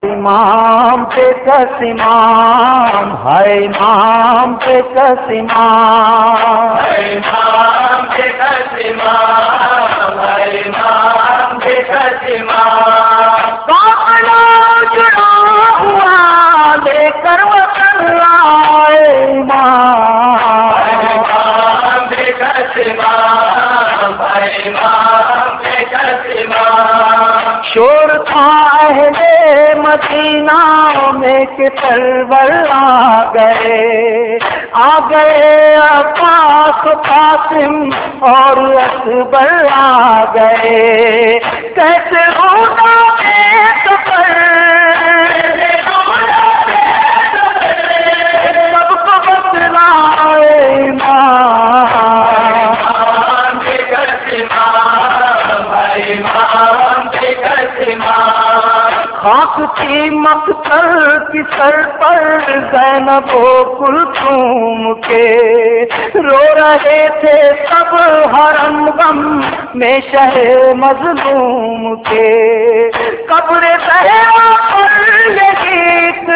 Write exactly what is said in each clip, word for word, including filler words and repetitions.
امام پہ کس امام ہے، امام پہ کس امام ہے، امام پہ کس امام ہے، امام پہ کس امام کافلا جڑا ہوا لے کر وطن آئے امام امام پہ کس امام ہے، امام پہ کس امام شور تھا اہل مدینہ میں کہ سرور آ گئے، آ گئے عباس قاسم اور اکبر آ گئے، کیسے ہوگا اے سفر سب کو بتلائے امام امام پہ کس امام ہے، امام پہ کس امام خاک تھی مقتل کی سر پر زینب و کلثوم کے، رو رہے تھے سب حرم غم میں شہ مظلوم کے، قبر زہرا پر یہ گیت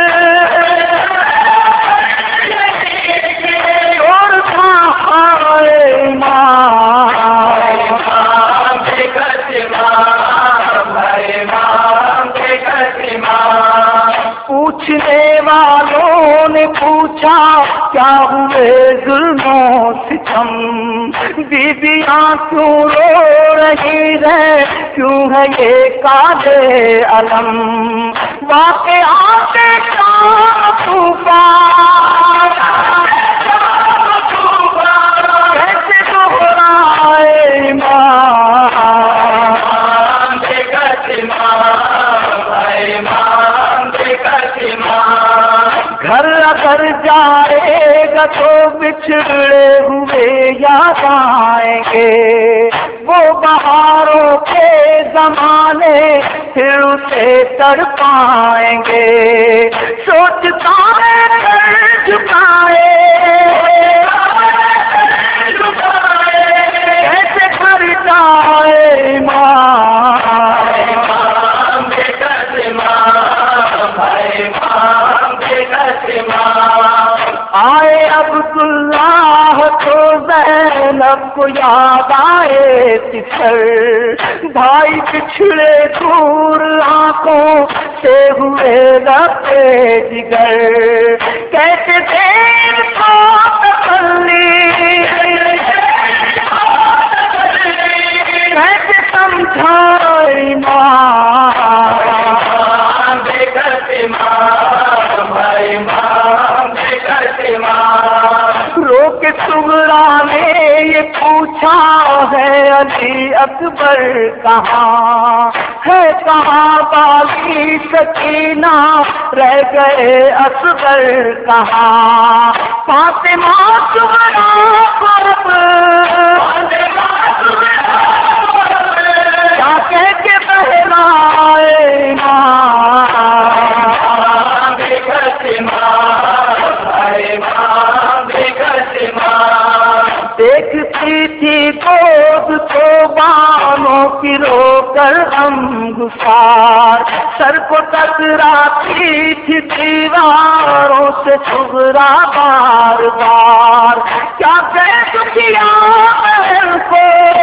شور تھا ہائے امام امام پہ کس امام ہے، امام پہ کس امام پوچھنے والوں نے پوچھا کیا ہوئے ظلم و ستم، بیویاں کیوں رو رہی ہے، کیوں ہے یہ کالے علم، واقعات کا طوفان کیسے دہرائے امام امام پہ کس امام ہے، امام پہ کس امام گھر اگر جائے گا تو بچھڑے ہوئے یاد آئیں گے، وہ بہاروں کے زمانے پھر اسے تڑ پائیں گے، سوچتا ہے سر جھکائے کیسے گھر جائے امام امام پہ کس امام ہے، امام پہ کس امام آئے عبداللہ تو زینب کو یاد آئے پچھڑ، بھائی پچھڑے دور آنکھوں سے ہوئے ربے جگر، کیسے دیر کو تسلی کیسے سمجھائے امام امام پہ کس امام ہے، امام پہ کس امام رو کے صغرا نے یہ پوچھا ہے علی اکبر کہاں ہے، کہاں باقی سکینہ رہ گئے اصغر کہاں، فاطمہ صغرا کو اب کیا کہہ کے بہلائے امام امام پہ کس امام ہے، امام پہ کس امام دیکھتی تھی گود تو بانوں کی رو کر ہم گسار، سر کو ٹکراتی تھی دیواروں سے صغرا بار بار، کیا کہہ دکھیا بہن کو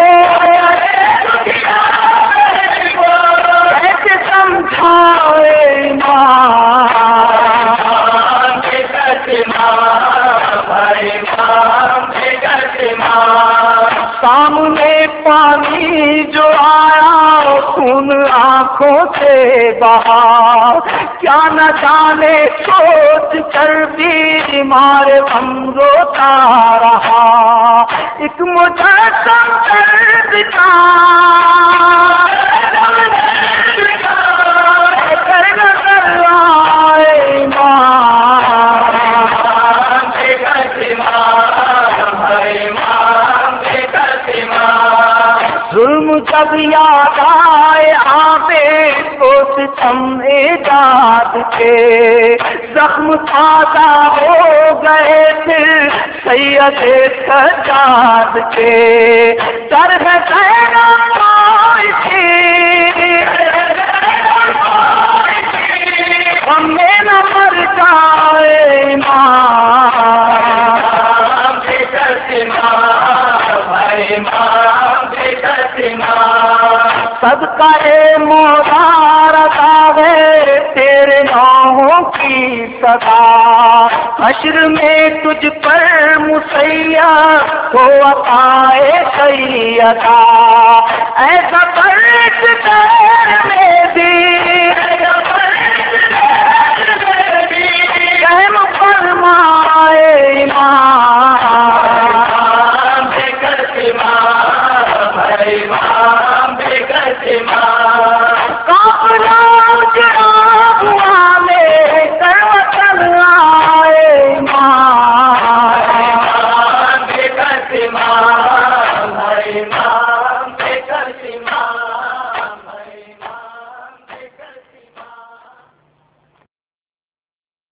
کیسے سمجھائے امام امام پہ کس امام ہے، امام پہ کس امام سامنے پانی جو آیا خون آنکھوں سے بہا، کیا نہ جانے سوچ کر بیمار ہم روتا رہا، ایک مجسم درد کا کر نظر آئے امام امام پہ کس امام ہے، امام پہ کس امام ظلم جب یاد آئے آبے کو ستم ایجاد کے، زخم تازہ ہو گئے پھر سید سجاد کے، سر ہے زینب صدقہ مولا رضا ہے تیرے ناموں کی صدا، حشر میں تجھ پر مسیح ہو عطائے سیدہ، ایسا فرش دیر میں دی